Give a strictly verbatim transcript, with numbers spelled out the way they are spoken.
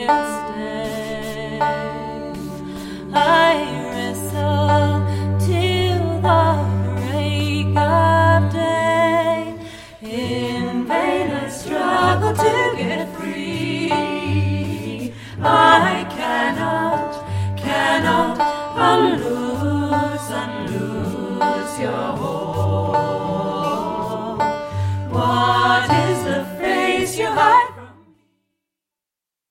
stay. I wrestle till the break of day. In vain I struggle to get free. I cannot, cannot unloose, unloose your hold.